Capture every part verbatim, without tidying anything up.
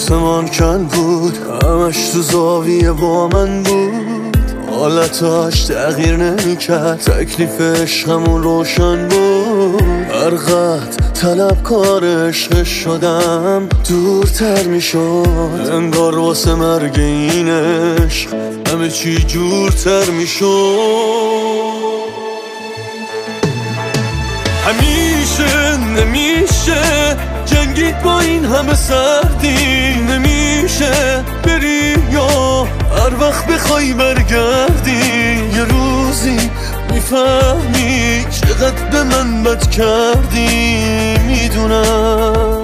آسمان کن بود، همش تو زاویه با من بود، حالتاش تغییر نمیکرد، تکلیف عشقمون روشن بود. هر قد طلبکار عشق شدم دورتر میشد، انگار واسه مرگ این عشق همه چی جورتر میشد. همیشه نمیشه جنگید با این همه سردی، نمیشه بری یا هر وقت بخوای برگردی، یه روزی میفهمی چقدر به من بد کردی. میدونم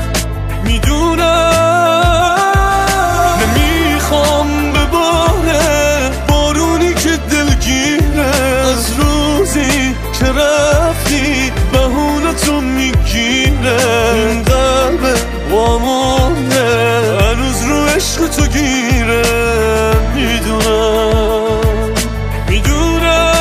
میدونم نمیخوام بباره بارونی که دلگیره، از روزی که رفتی بهونتو میگیره، این قلب وامونه هنوز رو عشق تو گیره. میدونم میدونم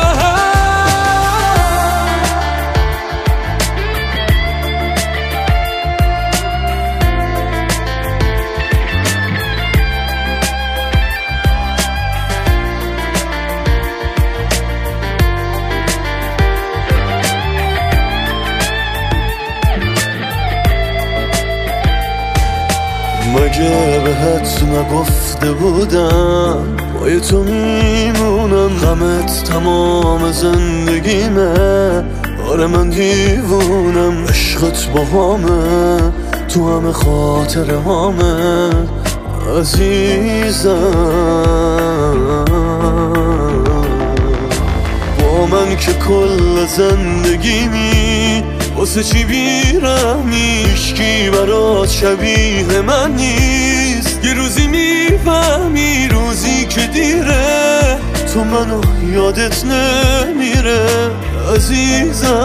مگه بهت نگفته بودم پای تو میمونم، غمت تمام زندگیمه، آره من دیوونم، عشقت با همه تو همه خاطره همه عزیزم. با من که کل زندگیمی واسه چی بیرحمی، هیچکی برات شبیه من نیست، یه روزی میفهمی روزی که دیره تو منو یادت نمیره عزیزم.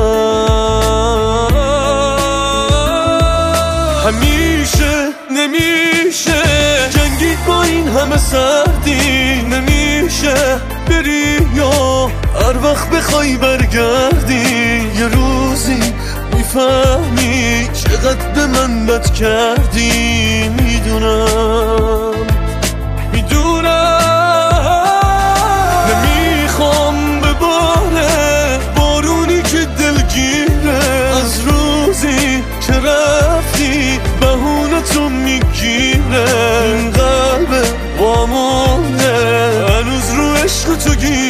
همیشه نمیشه جنگید با این همه سردی، نمیشه بری یا هر وقت بخوای برگردی، یه روزی میفهمی چقدر به من بد کردی. میدونم میدونم نمیخوام بباره بارونی که دلگیره، از روزی که رفتی بهونتو میگیره، این قلب وامونه هنوز رو عشق تو گیره.